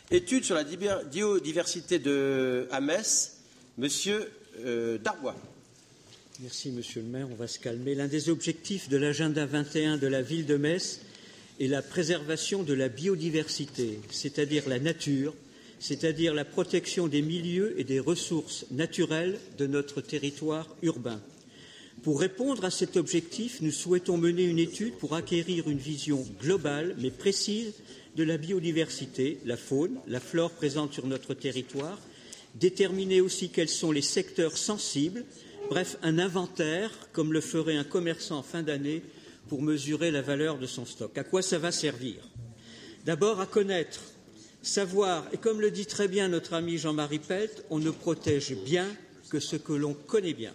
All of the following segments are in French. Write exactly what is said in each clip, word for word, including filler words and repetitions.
Étude sur la biodiversité de, à Metz, Monsieur euh, Darbois. Merci, Monsieur le maire. On va se calmer. L'un des objectifs de l'agenda vingt et un de la ville de Metz est la préservation de la biodiversité, c'est-à-dire la nature, c'est-à-dire la protection des milieux et des ressources naturelles de notre territoire urbain. Pour répondre à cet objectif, nous souhaitons mener une étude pour acquérir une vision globale mais précise de la biodiversité, la faune, la flore présente sur notre territoire, déterminer aussi quels sont les secteurs sensibles, bref, un inventaire, comme le ferait un commerçant en fin d'année, pour mesurer la valeur de son stock. À quoi ça va servir? D'abord, à connaître, savoir, et comme le dit très bien notre ami Jean-Marie Pelt, on ne protège bien que ce que l'on connaît bien.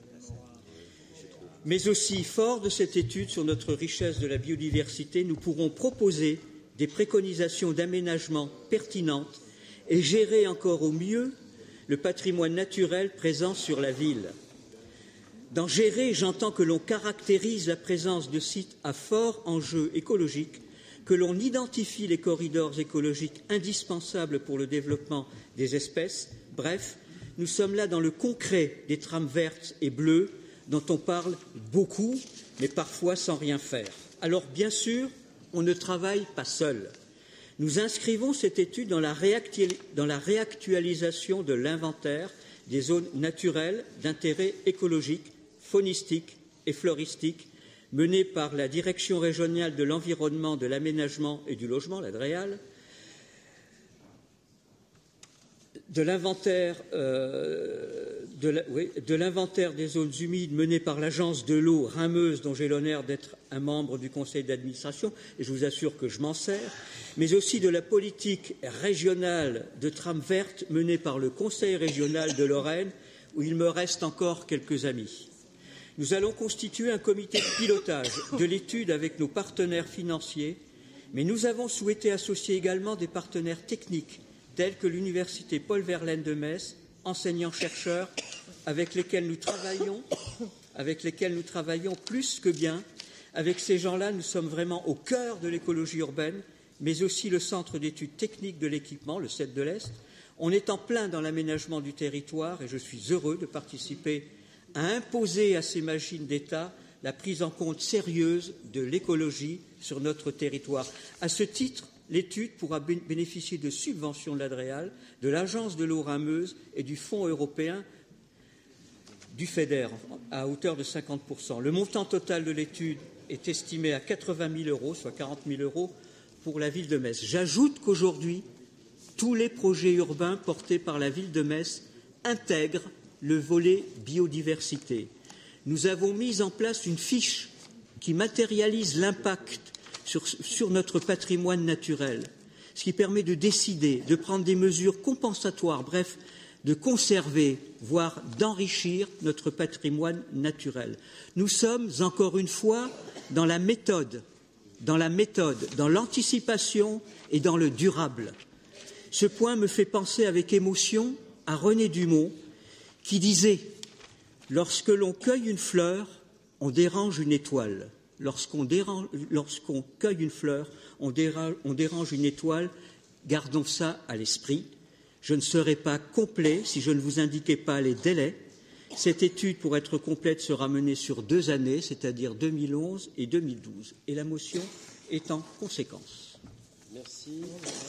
Mais aussi, fort de cette étude sur notre richesse de la biodiversité, nous pourrons proposer des préconisations d'aménagement pertinentes et gérer encore au mieux le patrimoine naturel présent sur la ville. Dans gérer, j'entends que l'on caractérise la présence de sites à fort enjeu écologique, que l'on identifie les corridors écologiques indispensables pour le développement des espèces. Bref, nous sommes là dans le concret des trames vertes et bleues dont on parle beaucoup, mais parfois sans rien faire. Alors, bien sûr, on ne travaille pas seul. Nous inscrivons cette étude dans la, réactu- dans la réactualisation de l'inventaire des zones naturelles d'intérêt écologique, faunistique et floristique menée par la Direction régionale de l'environnement, de l'aménagement et du logement, la DREAL, de l'inventaire euh, de, la, oui, de l'inventaire des zones humides mené par l'agence de l'eau Reimeuse, dont j'ai l'honneur d'être un membre du conseil d'administration, et je vous assure que je m'en sers, mais aussi de la politique régionale de trame verte menée par le conseil régional de Lorraine, où il me reste encore quelques amis. Nous allons constituer un comité de pilotage de l'étude avec nos partenaires financiers, mais nous avons souhaité associer également des partenaires techniques tels que l'Université Paul Verlaine de Metz, enseignants-chercheurs avec lesquels nous travaillons, avec lesquels nous travaillons plus que bien. Avec ces gens-là, nous sommes vraiment au cœur de l'écologie urbaine, mais aussi le Centre d'études techniques de l'équipement, le C E T de l'Est. On est en plein dans l'aménagement du territoire et je suis heureux de participer à imposer à ces machines d'État la prise en compte sérieuse de l'écologie sur notre territoire. À ce titre, l'étude pourra bénéficier de subventions de la DREAL, de l'Agence de l'eau Reimeuse et du Fonds européen du FEDER à hauteur de cinquante pour cent. Le montant total de l'étude est estimé à quatre-vingt mille euros, soit quarante mille euros pour la ville de Metz. J'ajoute qu'aujourd'hui, tous les projets urbains portés par la ville de Metz intègrent le volet biodiversité. Nous avons mis en place une fiche qui matérialise l'impact Sur, sur notre patrimoine naturel, ce qui permet de décider, de prendre des mesures compensatoires, bref, de conserver, voire d'enrichir notre patrimoine naturel. Nous sommes, encore une fois, dans la méthode, dans la méthode, dans l'anticipation et dans le durable. Ce point me fait penser avec émotion à René Dumont, qui disait « Lorsque l'on cueille une fleur, on dérange une étoile. » Lorsqu'on, dérange, lorsqu'on cueille une fleur, on dérange, on dérange une étoile, gardons ça à l'esprit. Je ne serai pas complet si je ne vous indiquais pas les délais. Cette étude, pour être complète, sera menée sur deux années, c'est-à-dire deux mille onze et deux mille douze. Et la motion est en conséquence. Merci.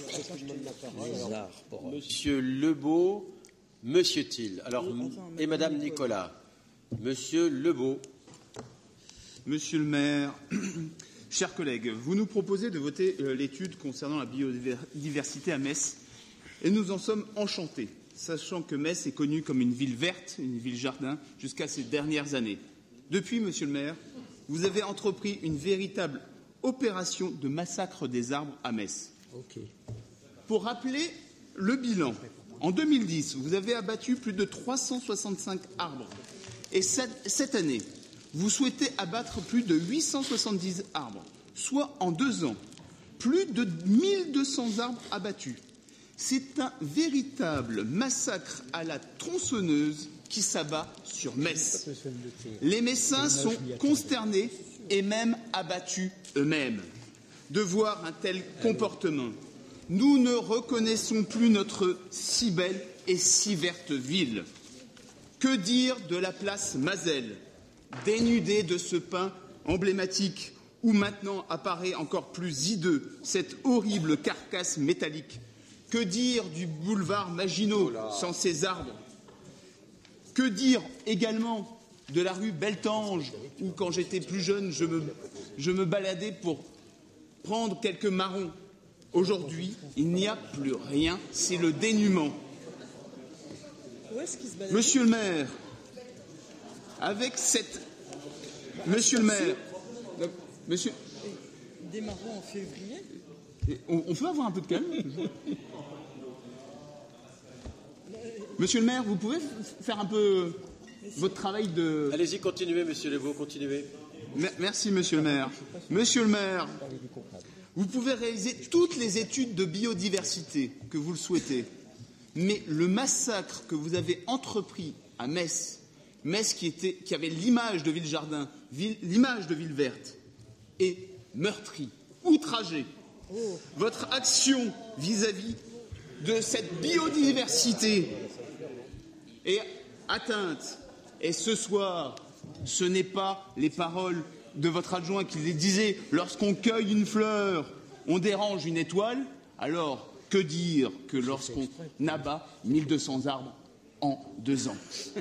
Monsieur Lebeau, Monsieur Thiel. Alors, et Madame Nicolas. Monsieur Lebeau. Monsieur le maire, chers collègues, vous nous proposez de voter euh, l'étude concernant la biodiversité à Metz et nous en sommes enchantés, sachant que Metz est connue comme une ville verte, une ville jardin, jusqu'à ces dernières années. Depuis, monsieur le maire, vous avez entrepris une véritable opération de massacre des arbres à Metz. Okay. Pour rappeler le bilan, en deux mille dix, vous avez abattu plus de trois cent soixante-cinq arbres et cette, cette année, vous souhaitez abattre plus de huit cent soixante-dix arbres, soit en deux ans, plus de mille deux cents arbres abattus. C'est un véritable massacre à la tronçonneuse qui s'abat sur Metz. Les Messins sont consternés et même abattus eux-mêmes de voir un tel comportement. nous ne reconnaissons plus notre si belle et si verte ville. Que dire de la place Mazelles, dénudée de ce pain emblématique, où maintenant apparaît encore plus hideux cette horrible carcasse métallique? Que dire du boulevard Maginot sans ses arbres? Que dire également de la rue Beltange, où quand j'étais plus jeune, je me, je me baladais pour prendre quelques marrons? Aujourd'hui, il n'y a plus rien, c'est le dénuement. Monsieur le maire, avec cette... Monsieur le maire, monsieur... Des marrons en février. On, on peut avoir un peu de calme? Monsieur le maire, vous pouvez faire un peu votre travail de... Allez-y, continuez, monsieur Lebeau, continuez. Merci, monsieur le maire. Monsieur le maire, vous pouvez réaliser toutes les études de biodiversité que vous le souhaitez, mais le massacre que vous avez entrepris à Metz, Metz qui, était, qui avait l'image de ville-jardin, ville, l'image de ville verte, est meurtri, outragé. Oh. Votre action vis-à-vis de cette biodiversité est atteinte. Et ce soir, ce n'est pas les paroles de votre adjoint qui les disait: lorsqu'on cueille une fleur, on dérange une étoile. Alors, que dire que lorsqu'on abat mille deux cents arbres en deux ans?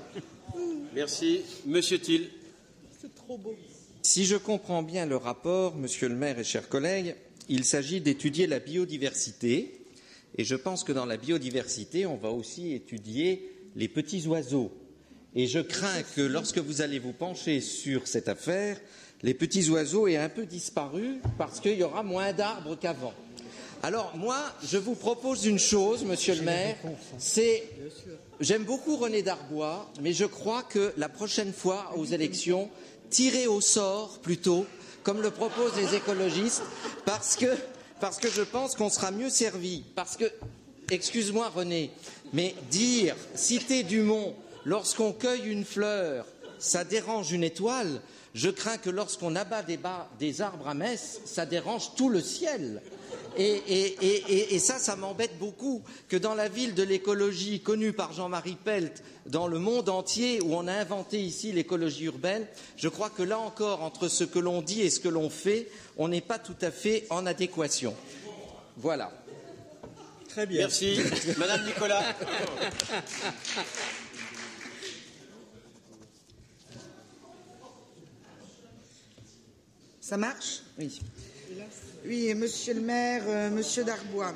Merci. Monsieur Thiel. C'est trop beau. Si je comprends bien le rapport, monsieur le maire et chers collègues, il s'agit d'étudier la biodiversité. Et je pense que dans la biodiversité, on va aussi étudier les petits oiseaux. Et je crains que lorsque vous allez vous pencher sur cette affaire, les petits oiseaux aient un peu disparu parce qu'il y aura moins d'arbres qu'avant. Alors moi, je vous propose une chose, monsieur le maire, c'est... J'aime beaucoup René Darbois, mais je crois que la prochaine fois aux élections, tirez au sort plutôt, comme le proposent les écologistes, parce que, parce que je pense qu'on sera mieux servi. Parce que, excuse-moi René, mais dire, citer Dumont, lorsqu'on cueille une fleur, ça dérange une étoile, je crains que lorsqu'on abat des, bas, des arbres à Metz, ça dérange tout le ciel. Et, et, et, et ça, ça m'embête beaucoup que dans la ville de l'écologie connue par Jean-Marie Pelt, dans le monde entier où on a inventé ici l'écologie urbaine, je crois que là encore, entre ce que l'on dit et ce que l'on fait, on n'est pas tout à fait en adéquation. Voilà. Très bien. Merci. Madame Nicolas. Ça marche? Oui. Oui, monsieur le maire, euh, monsieur Darbois,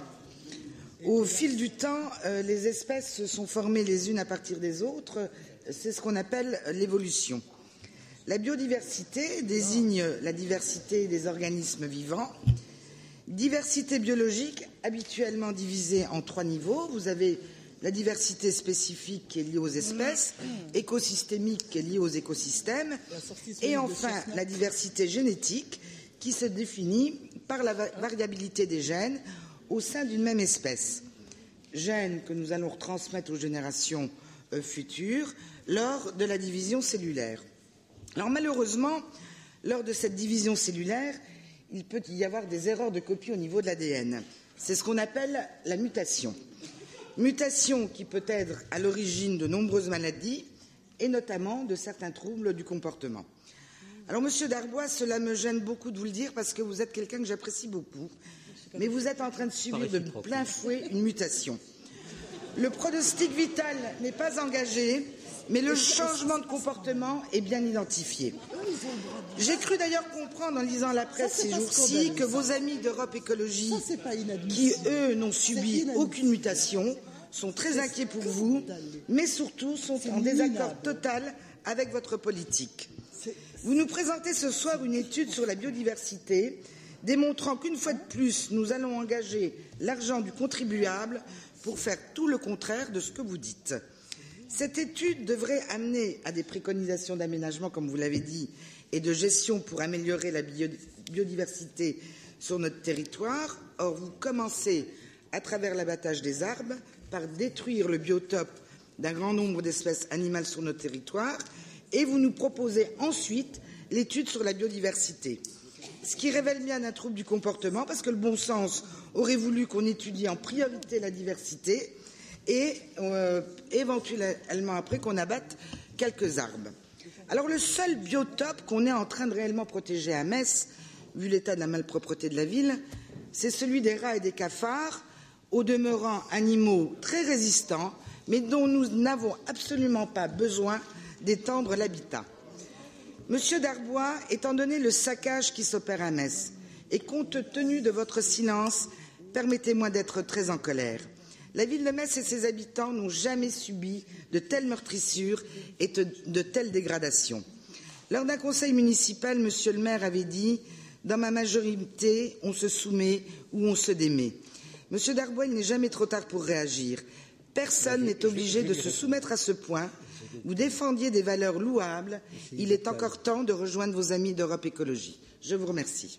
au fil du temps, euh, les espèces se sont formées les unes à partir des autres. C'est ce qu'on appelle l'évolution. La biodiversité désigne la diversité des organismes vivants. Diversité biologique, habituellement divisée en trois niveaux. Vous avez la diversité spécifique qui est liée aux espèces, écosystémique qui est liée aux écosystèmes, et enfin la diversité génétique qui se définit par la variabilité des gènes au sein d'une même espèce. Gènes que nous allons retransmettre aux générations euh, futures lors de la division cellulaire. Alors malheureusement, lors de cette division cellulaire, il peut y avoir des erreurs de copie au niveau de l'A D N. C'est ce qu'on appelle la mutation. Mutation qui peut être à l'origine de nombreuses maladies et notamment de certains troubles du comportement. Alors, monsieur Darbois, cela me gêne beaucoup de vous le dire parce que vous êtes quelqu'un que j'apprécie beaucoup, mais vous êtes en train de subir de plein fouet une mutation. Le pronostic vital n'est pas engagé, mais le changement de comportement est bien identifié. J'ai cru d'ailleurs comprendre en lisant la presse ces jours-ci que vos amis d'Europe Écologie, qui eux n'ont subi aucune mutation, sont très inquiets pour vous, mais surtout sont en désaccord total avec votre politique. Vous nous présentez ce soir une étude sur la biodiversité, démontrant qu'une fois de plus, nous allons engager l'argent du contribuable pour faire tout le contraire de ce que vous dites. Cette étude devrait amener à des préconisations d'aménagement, comme vous l'avez dit, et de gestion pour améliorer la biodiversité sur notre territoire. Or, vous commencez, à travers l'abattage des arbres, par détruire le biotope d'un grand nombre d'espèces animales sur notre territoire, et vous nous proposez ensuite l'étude sur la biodiversité. ce qui révèle bien un trouble du comportement, parce que le bon sens aurait voulu qu'on étudie en priorité la diversité et euh, éventuellement après qu'on abatte quelques arbres. Alors le seul biotope qu'on est en train de réellement protéger à Metz, vu l'état de la malpropreté de la ville, c'est celui des rats et des cafards, au demeurant animaux très résistants, mais dont nous n'avons absolument pas besoin d'étendre l'habitat. Monsieur Darbois, étant donné le saccage qui s'opère à Metz, et compte tenu de votre silence, permettez-moi d'être très en colère. La ville de Metz et ses habitants n'ont jamais subi de telles meurtrissures et de, de telles dégradations. Lors d'un conseil municipal, monsieur le maire avait dit « Dans ma majorité, on se soumet ou on se démet ». Monsieur Darbois, il n'est jamais trop tard pour réagir. Personne n'est obligé de se soumettre à ce point. Vous défendiez des valeurs louables. Il est encore temps de rejoindre vos amis d'Europe Écologie. Je vous remercie.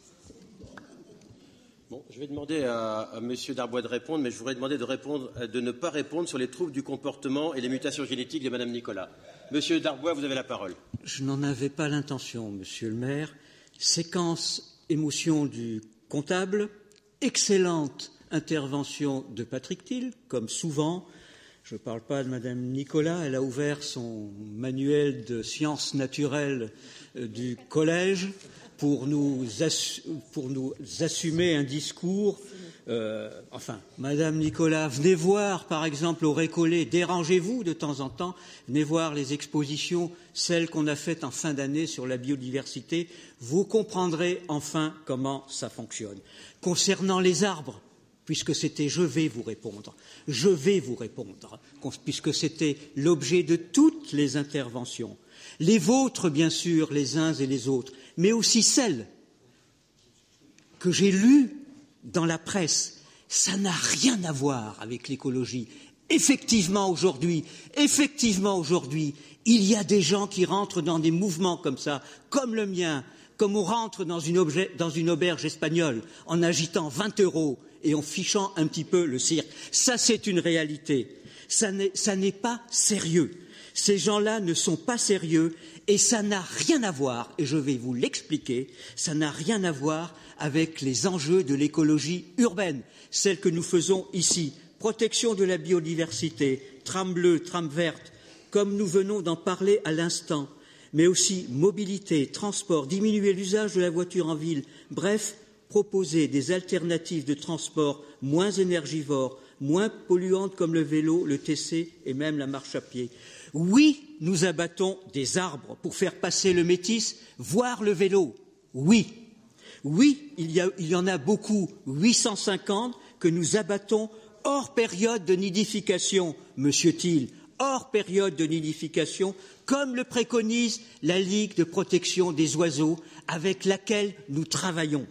Bon, je vais demander à, à M. Darbois de répondre, mais je voudrais demander de, répondre, de ne pas répondre sur les troubles du comportement et les mutations génétiques de Mme Nicolas. Monsieur Darbois, vous avez la parole. Je n'en avais pas l'intention, Monsieur le maire. Séquence émotion du comptable, excellente intervention de Patrick Thiel, comme souvent. Je ne parle pas de Mme Nicolas, elle a ouvert son manuel de sciences naturelles du collège pour nous, assu- pour nous assumer un discours. Euh, enfin, Madame Nicolas, venez voir, par exemple, au Récollet, dérangez-vous de temps en temps, venez voir les expositions, celles qu'on a faites en fin d'année sur la biodiversité. Vous comprendrez enfin comment ça fonctionne. Concernant les arbres, puisque c'était « je vais vous répondre », je vais vous répondre, puisque c'était l'objet de toutes les interventions. Les vôtres, bien sûr, les uns et les autres, mais aussi celles que j'ai lues dans la presse. Ça n'a rien à voir avec l'écologie. Effectivement, aujourd'hui, effectivement, aujourd'hui, il y a des gens qui rentrent dans des mouvements comme ça, comme le mien, comme on rentre dans une, objet, dans une auberge espagnole en agitant vingt euros et en fichant un petit peu le cirque. Ça, c'est une réalité. Ça n'est, ça n'est pas sérieux. Ces gens-là ne sont pas sérieux et ça n'a rien à voir, et je vais vous l'expliquer, ça n'a rien à voir avec les enjeux de l'écologie urbaine, celle que nous faisons ici. Protection de la biodiversité, trame bleue, trame verte, comme nous venons d'en parler à l'instant, mais aussi mobilité, transport, diminuer l'usage de la voiture en ville, bref, proposer des alternatives de transport moins énergivores, moins polluantes comme le vélo, le T C et même la marche à pied. Oui, nous abattons des arbres pour faire passer le métis, voire le vélo. Oui. Oui, il y, a, il y en a beaucoup, huit cent cinquante, que nous abattons hors période de nidification, Monsieur Thiel, hors période de nidification, comme le préconise la Ligue de protection des oiseaux, avec laquelle nous travaillons.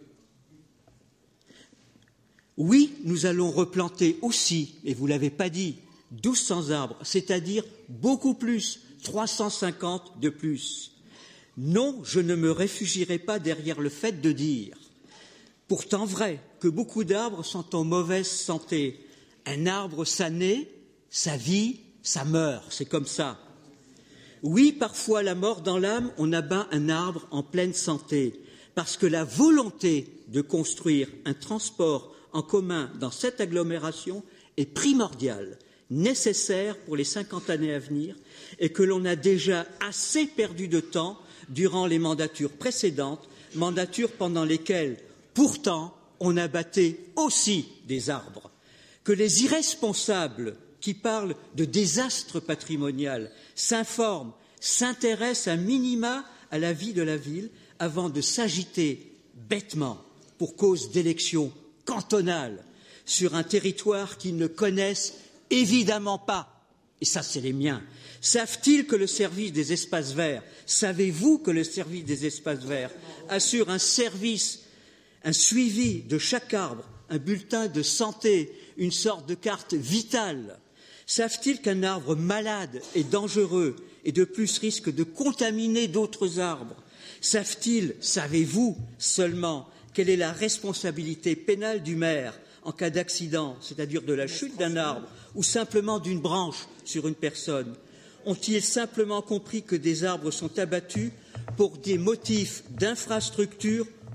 Oui, nous allons replanter aussi, et vous ne l'avez pas dit, douze cents arbres, c'est-à-dire beaucoup plus, trois cent cinquante de plus. Non, je ne me réfugierai pas derrière le fait de dire, pourtant vrai, que beaucoup d'arbres sont en mauvaise santé. Un arbre, ça naît, ça vit, ça meurt, c'est comme ça. Oui, parfois, la mort dans l'âme, on abat un arbre en pleine santé, parce que la volonté de construire un transport en commun dans cette agglomération est primordiale, nécessaire pour les cinquante années à venir, et que l'on a déjà assez perdu de temps durant les mandatures précédentes, mandatures pendant lesquelles, pourtant, on abattait aussi des arbres. Que les irresponsables qui parlent de désastre patrimonial s'informent, s'intéressent à minima à la vie de la ville avant de s'agiter bêtement pour cause d'élections cantonales sur un territoire qu'ils ne connaissent évidemment pas, et ça c'est les miens. Savent-ils que le service des espaces verts, savez-vous que le service des espaces verts assure un service, un suivi de chaque arbre, un bulletin de santé, une sorte de carte vitale? Savent-ils qu'un arbre malade est dangereux et de plus risque de contaminer d'autres arbres? Savent-ils, savez-vous seulement, quelle est la responsabilité pénale du maire en cas d'accident, c'est-à-dire de la chute d'un arbre ou simplement d'une branche sur une personne? Ont-ils simplement compris que des arbres sont abattus pour des motifs d'infrastructure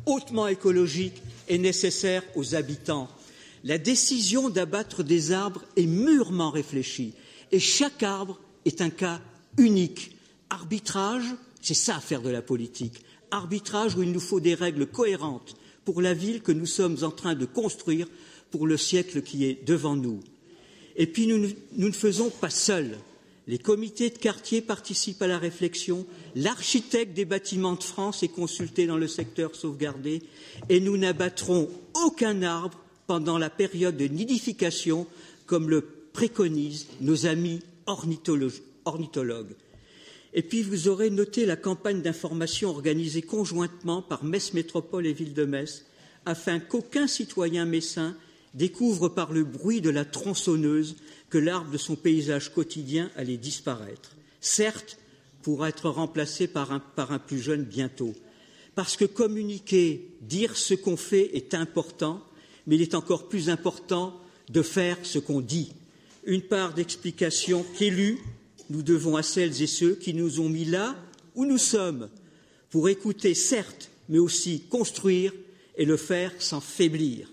hautement écologique et nécessaire aux habitants. La décision d'abattre des arbres est mûrement réfléchie et chaque arbre est un cas unique. Arbitrage, c'est ça faire de la politique. Arbitrage où il nous faut des règles cohérentes pour la ville que nous sommes en train de construire pour le siècle qui est devant nous. Et puis nous, nous ne faisons pas seuls. Les comités de quartier participent à la réflexion, l'architecte des bâtiments de France est consulté dans le secteur sauvegardé et nous n'abattrons aucun arbre pendant la période de nidification comme le préconisent nos amis ornithologues. Et puis vous aurez noté la campagne d'information organisée conjointement par Metz Métropole et Ville de Metz afin qu'aucun citoyen messin découvre par le bruit de la tronçonneuse que l'arbre de son paysage quotidien allait disparaître. Certes, pour être remplacé par un, par un plus jeune bientôt. Parce que communiquer, dire ce qu'on fait est important, mais il est encore plus important de faire ce qu'on dit. Une part d'explication qu'élus, nous devons à celles et ceux qui nous ont mis là où nous sommes, pour écouter, certes, mais aussi construire et le faire sans faiblir.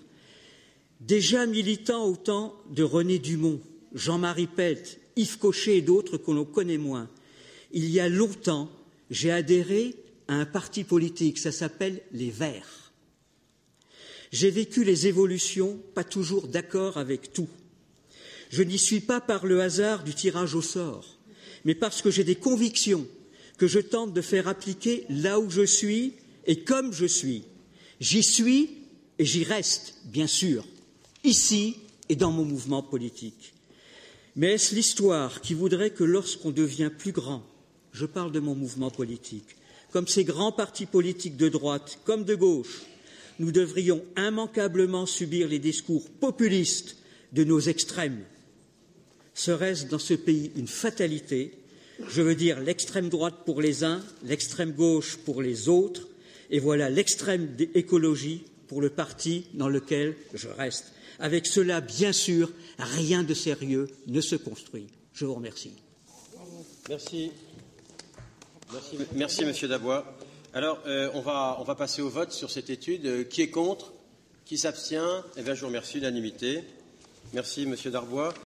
Déjà militant au temps de René Dumont, Jean-Marie Pelt, Yves Cochet et d'autres que l'on connaît moins, il y a longtemps, j'ai adhéré à un parti politique, ça s'appelle les Verts. J'ai vécu les évolutions, pas toujours d'accord avec tout. Je n'y suis pas par le hasard du tirage au sort, mais parce que j'ai des convictions que je tente de faire appliquer là où je suis et comme je suis. J'y suis et j'y reste, bien sûr, ici et dans mon mouvement politique. Mais est-ce l'histoire qui voudrait que lorsqu'on devient plus grand, je parle de mon mouvement politique, comme ces grands partis politiques de droite comme de gauche, nous devrions immanquablement subir les discours populistes de nos extrêmes? Serait-ce dans ce pays une fatalité? Je veux dire l'extrême droite pour les uns, l'extrême gauche pour les autres, et voilà l'extrême écologie pour le parti dans lequel je reste. Avec cela, bien sûr, rien de sérieux ne se construit. Je vous remercie. Merci. Merci, merci Monsieur Dabois. Alors, euh, on, va, on va passer au vote sur cette étude. Euh, qui est contre? Qui s'abstient? Eh bien, je vous remercie, l'unanimité. Merci Monsieur Darbois.